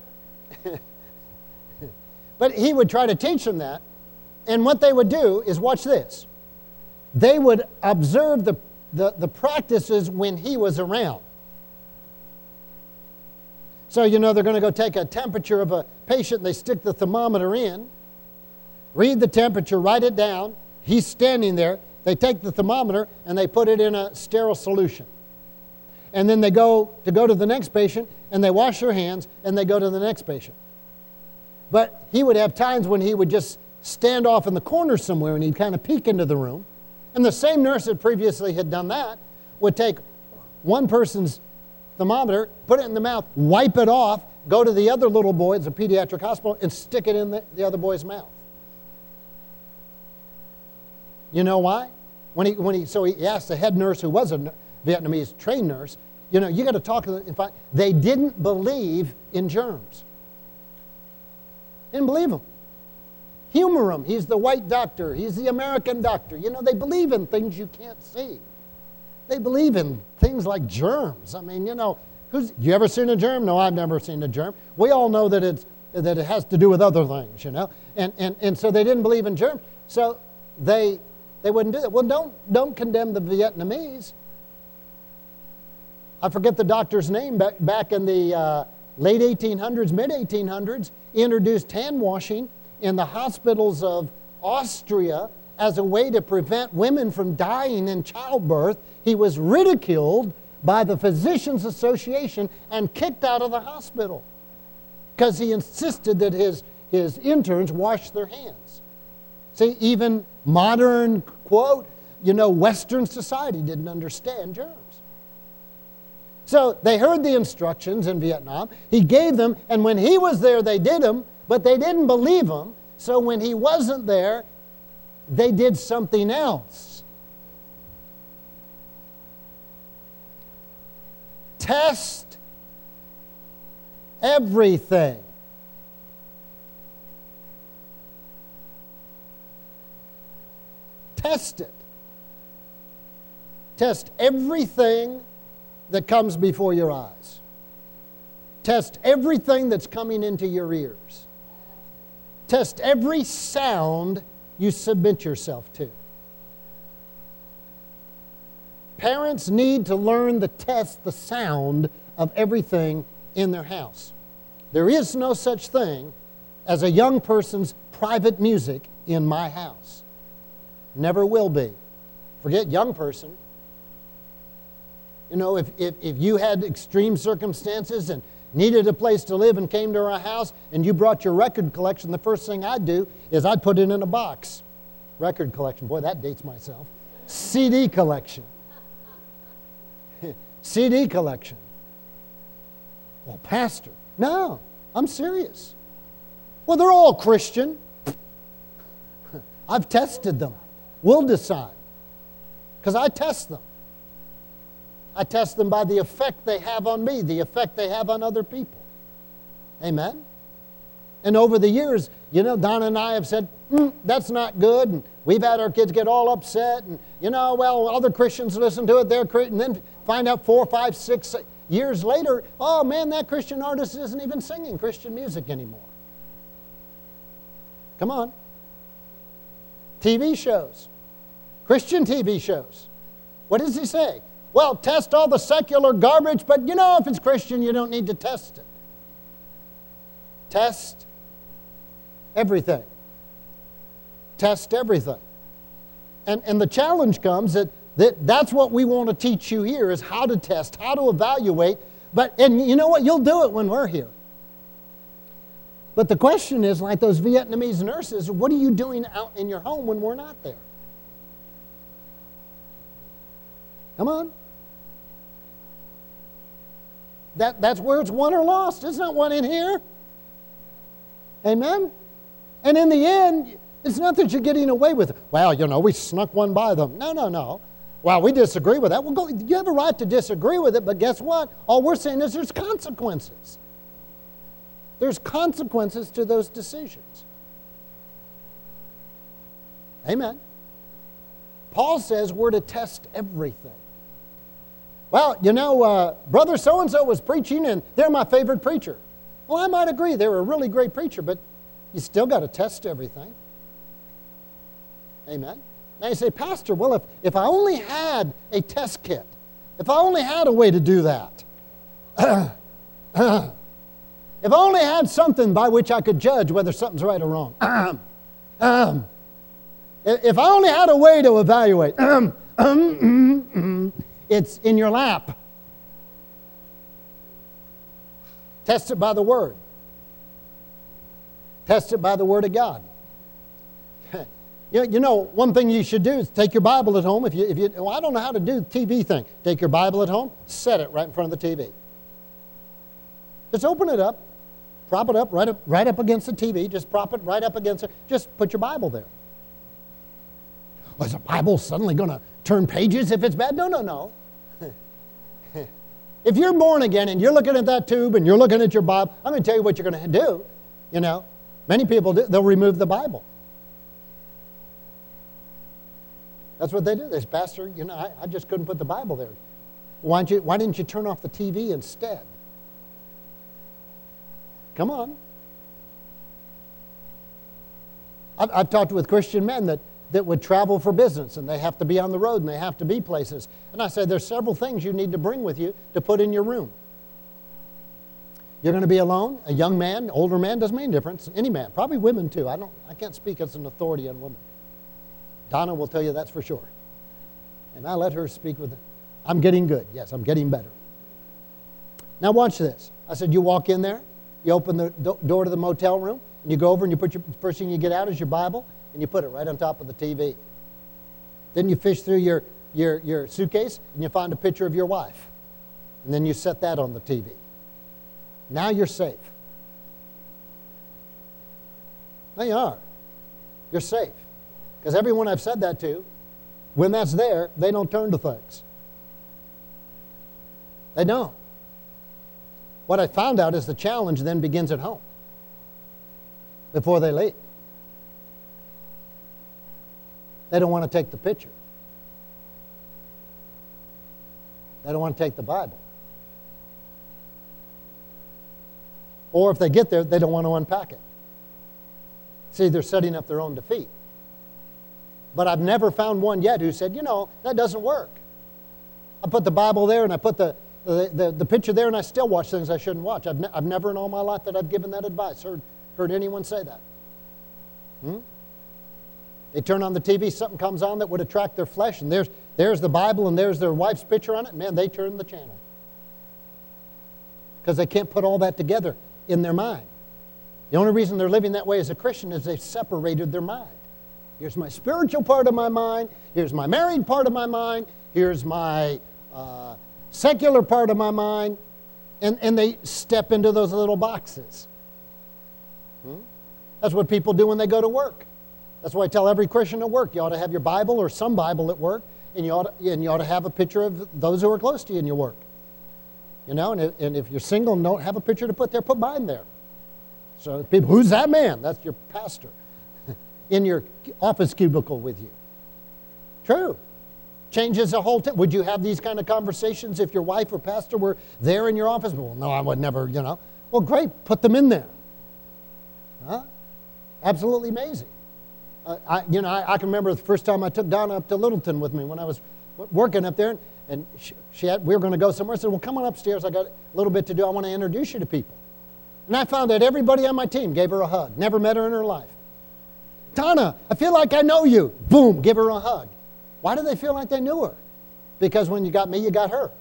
but he would try to teach them that. And what they would do is, watch this. They would observe the, the, the practices when he was around. So, you know, they're going to go take a temperature of a patient. They stick the thermometer in, read the temperature, write it down. He's standing there. They take the thermometer and they put it in a sterile solution. And then they go to go to the next patient, and they wash their hands, and they go to the next patient. But he would have times when he would just stand off in the corner somewhere, and he'd kind of peek into the room. And the same nurse that previously had done that would take one person's thermometer, put it in the mouth, wipe it off, go to the other little boy, it's a pediatric hospital, and stick it in the, the other boy's mouth. You know why? When he, when he, so he asked the head nurse, who was a Vietnamese trained nurse, you know, you got to talk to them. In fact, they didn't believe in germs. Didn't believe them. Humor him. He's the white doctor. He's the American doctor. You know, they believe in things you can't see. They believe in things like germs. I mean, you know, who's, you ever seen a germ? No, I've never seen a germ. We all know that it's that it has to do with other things, you know. And and and so they didn't believe in germs. So they they wouldn't do that. Well, don't don't condemn the Vietnamese. I forget the doctor's name, back, back in the uh, late eighteen hundreds, mid eighteen hundreds, introduced hand washing in the hospitals of Austria as a way to prevent women from dying in childbirth. He was ridiculed by the Physicians Association and kicked out of the hospital because he insisted that his, his interns wash their hands. See, even modern, quote, you know, Western society didn't understand germs. So they heard the instructions in Vietnam. He gave them, and when he was there, they did them, but they didn't believe him. So when he wasn't there, they did something else. Test everything. Test it. Test everything that comes before your eyes. Test everything that's coming into your ears. Test every sound you submit yourself to. Parents need to learn to test the sound of everything in their house. There is no such thing as a young person's private music in my house. Never will be. Forget young person. You know, if, if, if you had extreme circumstances and needed a place to live and came to our house and you brought your record collection, the first thing I'd do is I'd put it in a box. Record collection. Boy, that dates myself. C D collection. C D collection. Well, pastor. No, I'm serious. Well, they're all Christian. I've tested them. We'll decide. Because I test them. I test them by the effect they have on me, the effect they have on other people. Amen? And over the years, you know, Donna and I have said, mm, that's not good. And we've had our kids get all upset. And, you know, well, other Christians listen to it. They're Christian. And then find out four, five, six years later, oh, man, that Christian artist isn't even singing Christian music anymore. Come on. T V shows. Christian T V shows. What does he say? Well, test all the secular garbage, but you know if it's Christian, you don't need to test it. Test everything. Test everything. And, and the challenge comes that, that that's what we want to teach you here is how to test, how to evaluate. But, and you know what? You'll do it when we're here. But the question is, like those Vietnamese nurses, what are you doing out in your home when we're not there? Come on. That, that's where it's won or lost. It's not one in here. Amen? And in the end, it's not that you're getting away with it. Well, you know, we snuck one by them. No, no, no. Well, we disagree with that. Well, go, you have a right to disagree with it, but guess what? All we're saying is there's consequences. There's consequences to those decisions. Amen. Paul says we're to test everything. Well, you know, uh, brother so-and-so was preaching, and they're my favorite preacher. Well, I might agree. They were a really great preacher, but you still got to test everything. Amen. Now you say, Pastor, well, if, if I only had a test kit, if I only had a way to do that, if I only had something by which I could judge whether something's right or wrong, um, if I only had a way to evaluate, um, um, mm, mm, it's in your lap. Test it by the Word. Test it by the Word of God. You, you know, one thing you should do is take your Bible at home. If you, if you, well, I don't know how to do the T V thing. Take your Bible at home, set it right in front of the T V. Just open it up, prop it up right up, right up against the T V. Just prop it right up against it. Just put your Bible there. Well, is the Bible suddenly going to turn pages if it's bad? No, no, no. If you're born again and you're looking at that tube and you're looking at your Bible, I'm going to tell you what you're going to do. You know, many people do. They'll remove the Bible. That's what they do. They say, Pastor, you know, I, I just couldn't put the Bible there. Why, don't you, why didn't you turn off the T V instead? Come on. I've, I've talked with Christian men that, that would travel for business, and they have to be on the road, and they have to be places. And I said, there's several things you need to bring with you to put in your room. You're going to be alone. A young man, older man, doesn't make any difference. Any man, probably women too. I don't. I can't speak as an authority on women. Donna will tell you that's for sure. And I let her speak with it. I'm getting good. Yes, I'm getting better. Now watch this. I said, you walk in there, you open the do- door to the motel room, and you go over and you put your, first thing you get out is your Bible, and you put it right on top of the T V. Then you fish through your, your, your suitcase, and you find a picture of your wife. And then you set that on the T V. Now you're safe. Now you are. You're safe. Because everyone I've said that to, when that's there, they don't turn to things. They don't. What I found out is the challenge then begins at home before they leave. They don't want to take the picture. They don't want to take the Bible. Or if they get there, they don't want to unpack it. See, they're setting up their own defeat. But I've never found one yet who said, you know, that doesn't work. I put the Bible there and I put the, the, the, the picture there and I still watch things I shouldn't watch. I've, ne- I've never in all my life that I've given that advice, heard, heard anyone say that. Hmm? They turn on the T V, something comes on that would attract their flesh, and there's, there's the Bible and there's their wife's picture on it. Man, they turn the channel. Because they can't put all that together in their mind. The only reason they're living that way as a Christian is they've separated their mind. Here's my spiritual part of my mind. Here's my married part of my mind. Here's my uh, secular part of my mind. And, and they step into those little boxes. Hmm? That's what people do when they go to work. That's why I tell every Christian at work, you ought to have your Bible or some Bible at work, and you ought to, and you ought to have a picture of those who are close to you in your work. You know, and if, and if you're single and don't have a picture to put there, put mine there. So people, who's that man? That's your pastor in your office cubicle with you. True. Changes the whole thing. Would you have these kind of conversations if your wife or pastor were there in your office? Well, no, I would never, you know. Well, great. Put them in there. Huh? Absolutely amazing. Uh, I, you know, I, I can remember the first time I took Donna up to Littleton with me when I was w- working up there, and she, she had, we were going to go somewhere. I said, well, come on upstairs. I got a little bit to do. I want to introduce you to people. And I found that everybody on my team gave her a hug. Never met her in her life. Donna, I feel like I know you. Boom, give her a hug. Why do they feel like they knew her? Because when you got me, you got her.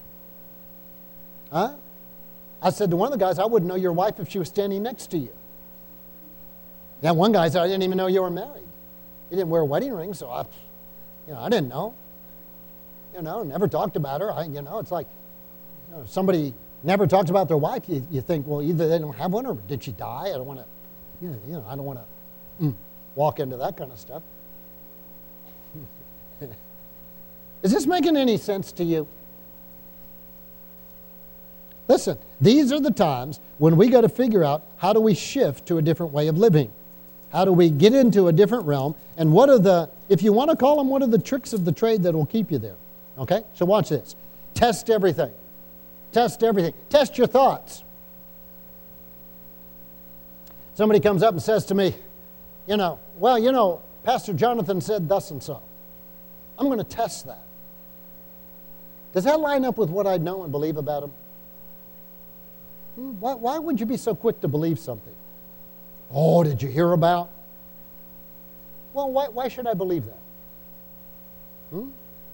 Huh? I said to one of the guys, I wouldn't know your wife if she was standing next to you. Yeah, one guy said, I didn't even know you were married. He didn't wear a wedding ring, so I, you know, I didn't know. You know, never talked about her. I, you know, it's like, you know, if somebody never talks about their wife, you, you think, well, either they don't have one or did she die? I don't want to, you know, you know, I don't want to mm, walk into that kind of stuff. Is this making any sense to you? Listen, these are the times when we got to figure out how do we shift to a different way of living. How do we get into a different realm? And what are the, if you want to call them, what are the tricks of the trade that will keep you there? Okay? So watch this. Test everything. Test everything. Test your thoughts. Somebody comes up and says to me, you know, well, you know, Pastor Jonathan said thus and so. I'm going to test that. Does that line up with what I know and believe about him? Why, why would you be so quick to believe something? Oh, did you hear about? Well, why, why should I believe that? Hmm?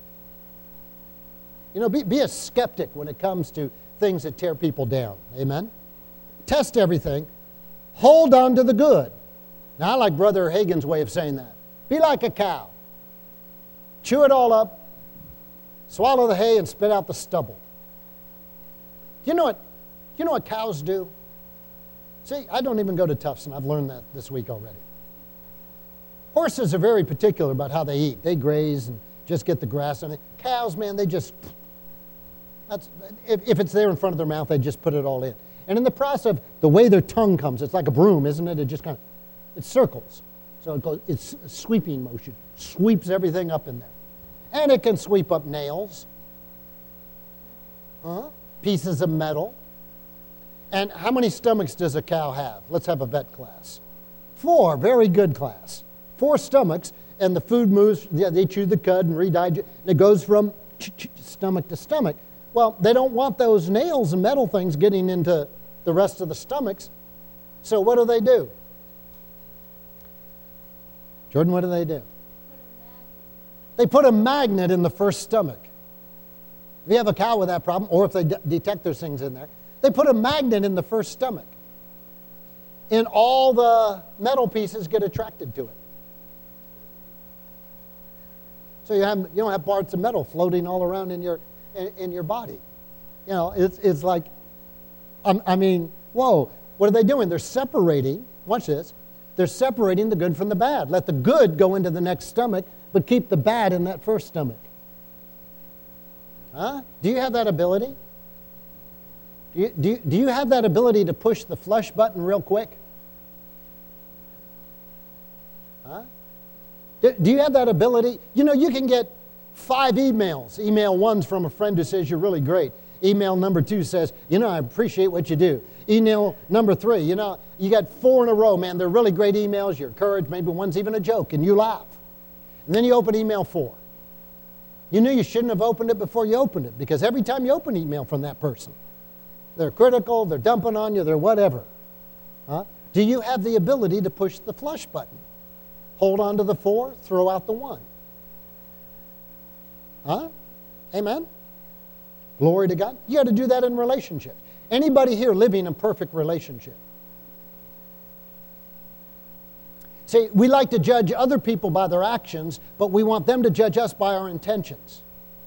You know, be, be a skeptic when it comes to things that tear people down. Amen? Test everything. Hold on to the good. Now, I like Brother Hagin's way of saying that. Be like a cow. Chew it all up. Swallow the hay and spit out the stubble. Do you know what? Do you know what cows do? See, I don't even go to Tufts, and I've learned that this week already. Horses are very particular about how they eat. They graze and just get the grass. And cows, man, they just, that's, if, if it's there in front of their mouth, they just put it all in. And in the process of the way their tongue comes, it's like a broom, isn't it? It just kind of, it circles. So it goes, it's a sweeping motion, sweeps everything up in there. And it can sweep up nails, huh? Pieces of metal. And how many stomachs does a cow have? Let's have a vet class. Four, very good class. Four stomachs, and the food moves, yeah, they chew the cud and redigest, and it goes from stomach to stomach. Well, they don't want those nails and metal things getting into the rest of the stomachs, so what do they do? Jordan, what do they do? They put a magnet in the first stomach. If you have a cow with that problem, or if they de- detect there's things in there, they put a magnet in the first stomach. And all the metal pieces get attracted to it. So you have you don't have parts of metal floating all around in your in, in your body. You know, it's it's like, um, I mean, whoa, what are they doing? They're separating, watch this, they're separating the good from the bad. Let the good go into the next stomach, but keep the bad in that first stomach. Huh? Do you have that ability? Do you, do, you, do you have that ability to push the flush button real quick? Huh? Do, do you have that ability? You know, you can get five emails. Email one's from a friend who says you're really great. Email number two says, you know, I appreciate what you do. Email number three, you know, you got four in a row, man. They're really great emails. You're encouraged. Maybe one's even a joke, and you laugh. And then you open email four. You knew you shouldn't have opened it before you opened it, because every time you open email from that person, they're critical, they're dumping on you, they're whatever. Huh? Do you have the ability to push the flush button? Hold on to the four, throw out the one. Huh? Amen? Glory to God. You got to do that in relationships. Anybody here living a perfect relationship? See, we like to judge other people by their actions, but we want them to judge us by our intentions.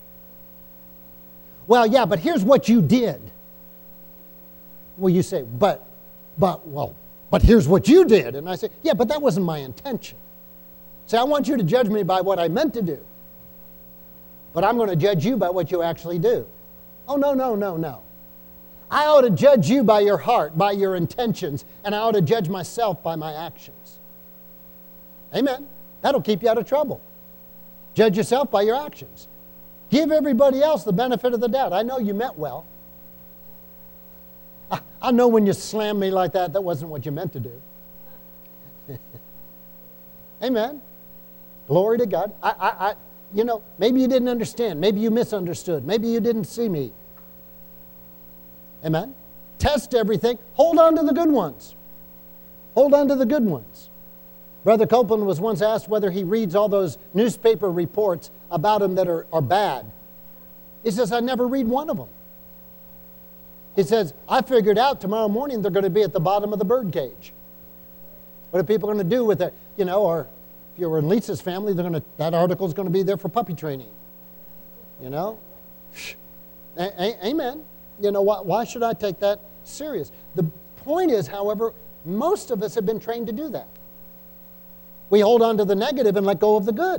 Well, yeah, but here's what you did. Well, you say, but, but, well, but here's what you did. And I say, yeah, but that wasn't my intention. See, I want you to judge me by what I meant to do. But I'm going to judge you by what you actually do. Oh, no, no, no, no. I ought to judge you by your heart, by your intentions, and I ought to judge myself by my actions. Amen. That'll keep you out of trouble. Judge yourself by your actions. Give everybody else the benefit of the doubt. I know you meant well. I, I know when you slam me like that, that wasn't what you meant to do. Amen. Glory to God. I, I, I, you know, maybe you didn't understand. Maybe you misunderstood. Maybe you didn't see me. Amen. Test everything. Hold on to the good ones. Hold on to the good ones. Brother Copeland was once asked whether he reads all those newspaper reports about him that are, are bad. He says, I never read one of them. He says, I figured out tomorrow morning they're going to be at the bottom of the birdcage. What are people going to do with it? You know, or if you were in Lisa's family, they're going to, that article is going to be there for puppy training. You know? A- a- amen. You know, why, why should I take that serious? The point is, however, most of us have been trained to do that. We hold on to the negative and let go of the good,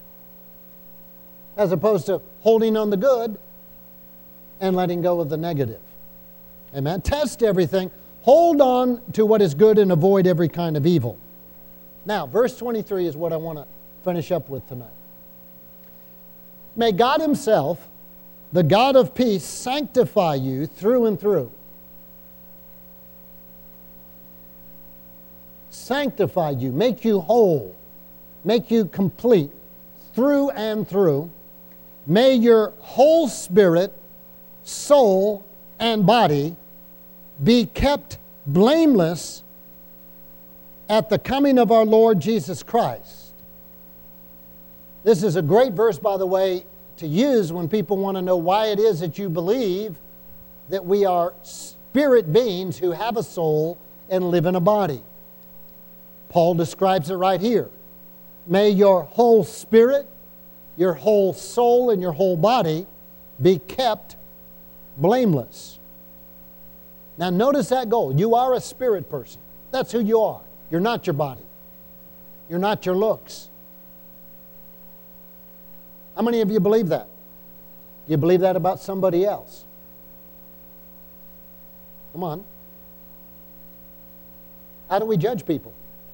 as opposed to holding on the good and letting go of the negative. Amen. Test everything. Hold on to what is good and avoid every kind of evil. Now, verse twenty-three is what I want to finish up with tonight. May God Himself, the God of peace, sanctify you through and through. Sanctify you, make you whole, make you complete through and through. May your whole spirit, soul, and body be kept blameless at the coming of our Lord Jesus Christ. This is a great verse, by the way, to use when people want to know why it is that you believe that we are spirit beings who have a soul and live in a body. Paul describes it right here. May your whole spirit, your whole soul, and your whole body be kept blameless. Now notice that goal. You are a spirit person. That's who you are. You're not your body. You're not your looks. How many of you believe that? Do you believe that about somebody else? Come on. How do we judge people?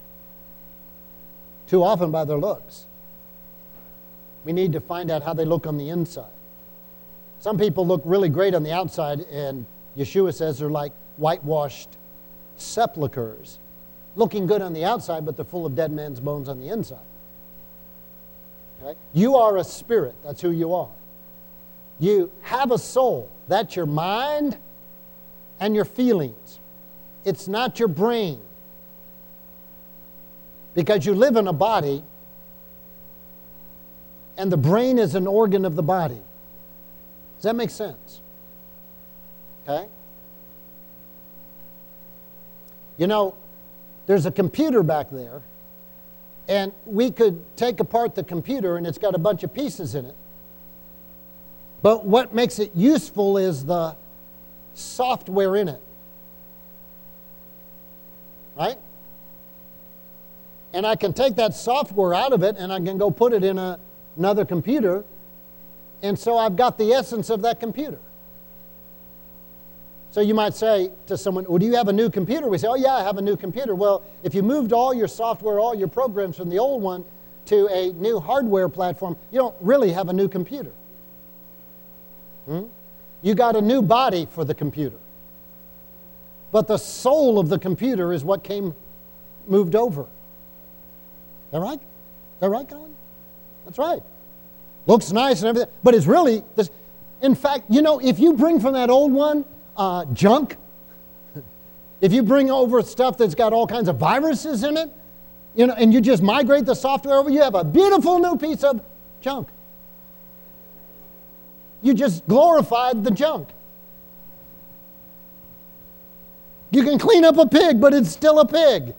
Too often by their looks. We need to find out how they look on the inside. Some people look really great on the outside, and Yeshua says they're like whitewashed sepulchres, looking good on the outside, but they're full of dead men's bones on the inside. Okay? You are a spirit. That's who you are. You have a soul. That's your mind and your feelings. It's not your brain. Because you live in a body, and the brain is an organ of the body. Does that make sense? Okay? You know, there's a computer back there, and we could take apart the computer, and it's got a bunch of pieces in it. But what makes it useful is the software in it. Right? And I can take that software out of it, and I can go put it in a, another computer, and so I've got the essence of that computer. So you might say to someone, well, do you have a new computer? We say, oh yeah, I have a new computer. Well, if you moved all your software, all your programs from the old one to a new hardware platform, you don't really have a new computer. Hmm? You got a new body for the computer. But the soul of the computer is what came, moved over. Is that right? Is that right, Colin? That's right. Looks nice and everything, but it's really, this. In fact, you know, if you bring from that old one uh, junk, if you bring over stuff that's got all kinds of viruses in it, you know, and you just migrate the software over, you have a beautiful new piece of junk. You just glorified the junk. You can clean up a pig, but it's still a pig.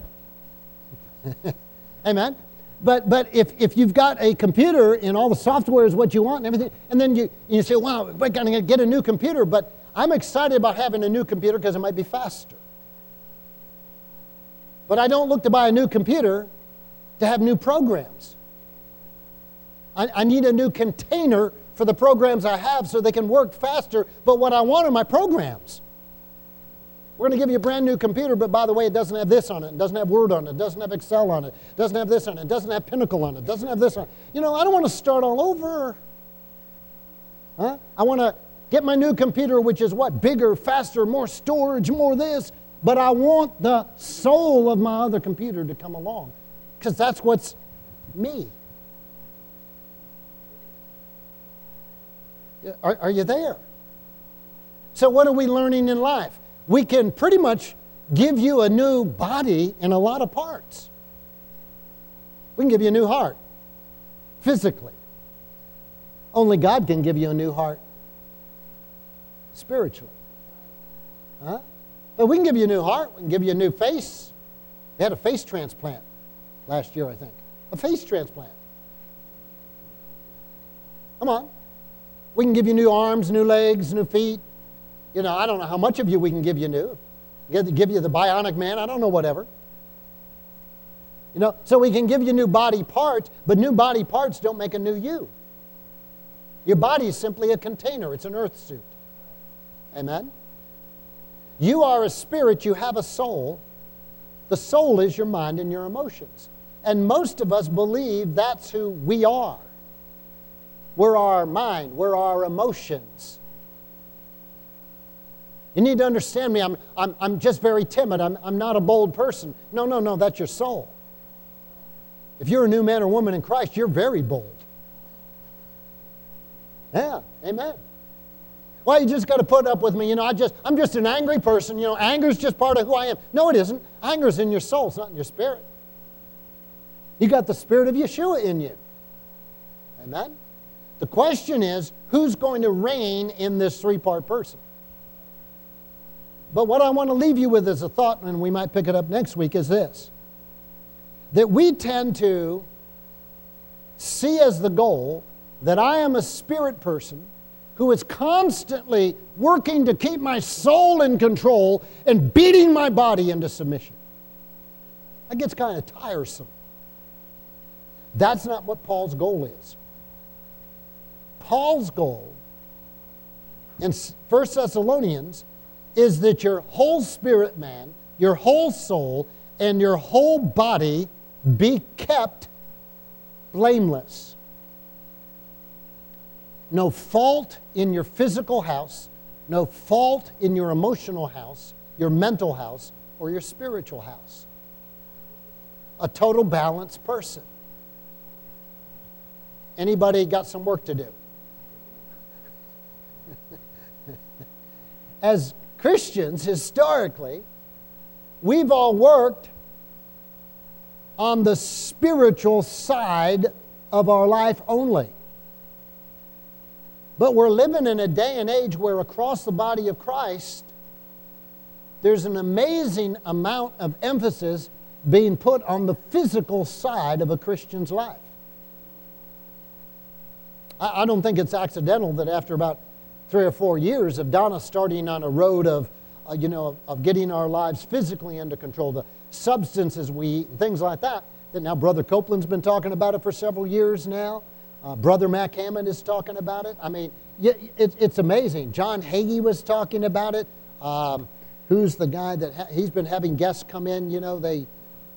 Amen? But but if, if you've got a computer and all the software is what you want and everything, and then you, you say, wow, we're going to get a new computer, but I'm excited about having a new computer because it might be faster. But I don't look to buy a new computer to have new programs. I, I need a new container for the programs I have so they can work faster, but what I want are my programs. We're going to give you a brand new computer, but by the way, it doesn't have this on it. It doesn't have Word on it. It doesn't have Excel on it. It doesn't have this on it. It doesn't have Pinnacle on it. It doesn't have this on it. You know, I don't want to start all over. Huh? I want to get my new computer, which is what? Bigger, faster, more storage, more this. But I want the soul of my other computer to come along because that's what's me. Are, are you there? So what are we learning in life? We can pretty much give you a new body in a lot of parts. We can give you a new heart, physically. Only God can give you a new heart, spiritually. Huh? But we can give you a new heart. We can give you a new face. We had a face transplant last year, I think. A face transplant. Come on. We can give you new arms, new legs, new feet. You know, I don't know how much of you we can give you new. Give you the bionic man, I don't know, whatever. You know, so we can give you new body parts, but new body parts don't make a new you. Your body is simply a container. It's an earth suit. Amen? You are a spirit. You have a soul. The soul is your mind and your emotions. And most of us believe that's who we are. We're our mind. We're our emotions. You need to understand me. I'm, I'm, I'm just very timid. I'm, I'm not a bold person. No, no, no. That's your soul. If you're a new man or woman in Christ, you're very bold. Yeah, amen. Well, you just got to put up with me. You know, I just, I'm just an angry person. You know, anger's just part of who I am. No, it isn't. Anger's in your soul. It's not in your spirit. You got the spirit of Yeshua in you. Amen? The question is, who's going to reign in this three-part person? But what I want to leave you with as a thought, and we might pick it up next week, is this. That we tend to see as the goal that I am a spirit person who is constantly working to keep my soul in control and beating my body into submission. That gets kind of tiresome. That's not what Paul's goal is. Paul's goal in First Thessalonians is that your whole spirit man, your whole soul, and your whole body be kept blameless. No fault in your physical house, no fault in your emotional house, your mental house, or your spiritual house. A total balanced person. Anybody got some work to do? As Christians, historically, we've all worked on the spiritual side of our life only. But we're living in a day and age where across the body of Christ, there's an amazing amount of emphasis being put on the physical side of a Christian's life. I, I don't think it's accidental that after about three or four years of Donna starting on a road of, uh, you know, of, of getting our lives physically under control, the substances we eat, and things like that, that now Brother Copeland's been talking about it for several years now. Uh, Brother Mac Hammond is talking about it. I mean, it, it's amazing. John Hagee was talking about it. Um, who's the guy that, ha- he's been having guests come in, you know, they,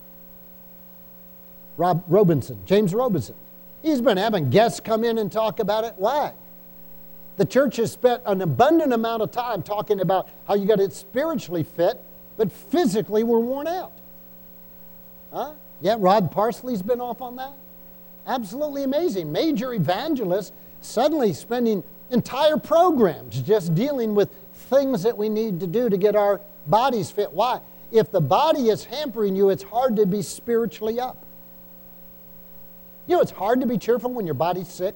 Rob Robinson, James Robinson. He's been having guests come in and talk about it. Why? The church has spent an abundant amount of time talking about how you got it spiritually fit, but physically we're worn out. Huh? Yeah, Rod Parsley's been off on that. Absolutely amazing. Major evangelists suddenly spending entire programs just dealing with things that we need to do to get our bodies fit. Why? If the body is hampering you, it's hard to be spiritually up. You know, it's hard to be cheerful when your body's sick.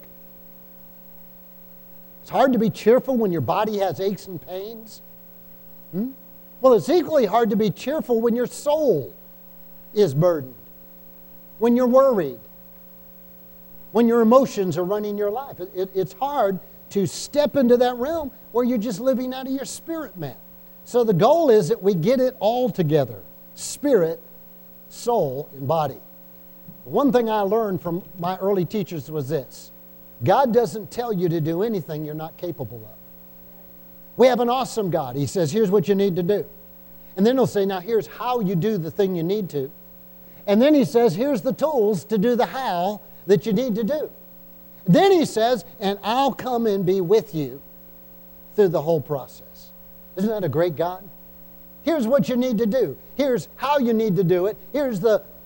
It's hard to be cheerful when your body has aches and pains. Hmm? Well, it's equally hard to be cheerful when your soul is burdened, when you're worried, when your emotions are running your life. It, it, it's hard to step into that realm where you're just living out of your spirit, man. So the goal is that we get it all together, spirit, soul, and body. One thing I learned from my early teachers was this. God doesn't tell you to do anything you're not capable of. We have an awesome God. He says, here's what you need to do. And then he'll say, now here's how you do the thing you need to. And then he says, here's the tools to do the how that you need to do. Then he says, and I'll come and be with you through the whole process. Isn't that a great God? Here's what you need to do. Here's how you need to do it. Here's the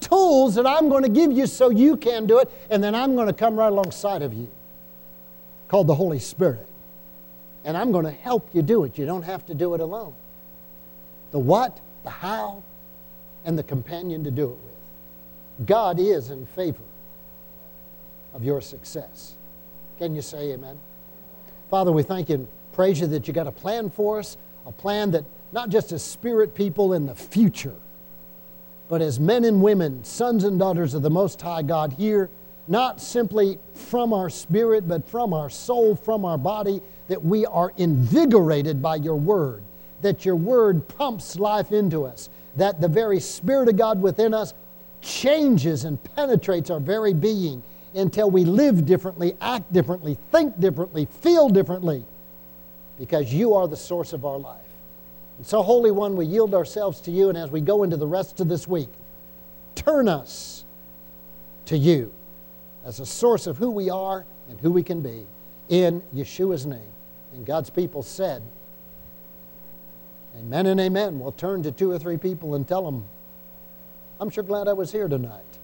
tools that I'm going to give you so you can do it, and then I'm going to come right alongside of you, called the Holy Spirit. And I'm going to help you do it. You don't have to do it alone. The what, the how, and the companion to do it with. God is in favor of your success. Can you say amen? Father, we thank you and praise you that you got a plan for us, a plan that not just as spirit people in the future, but as men and women, sons and daughters of the Most High God here, not simply from our spirit, but from our soul, from our body, that we are invigorated by your word, that your word pumps life into us, that the very Spirit of God within us changes and penetrates our very being until we live differently, act differently, think differently, feel differently, because you are the source of our life. And so, Holy One, we yield ourselves to you, and as we go into the rest of this week, turn us to you as a source of who we are and who we can be, in Yeshua's name. And God's people said, amen and amen. We'll turn to two or three people and tell them, I'm sure glad I was here tonight.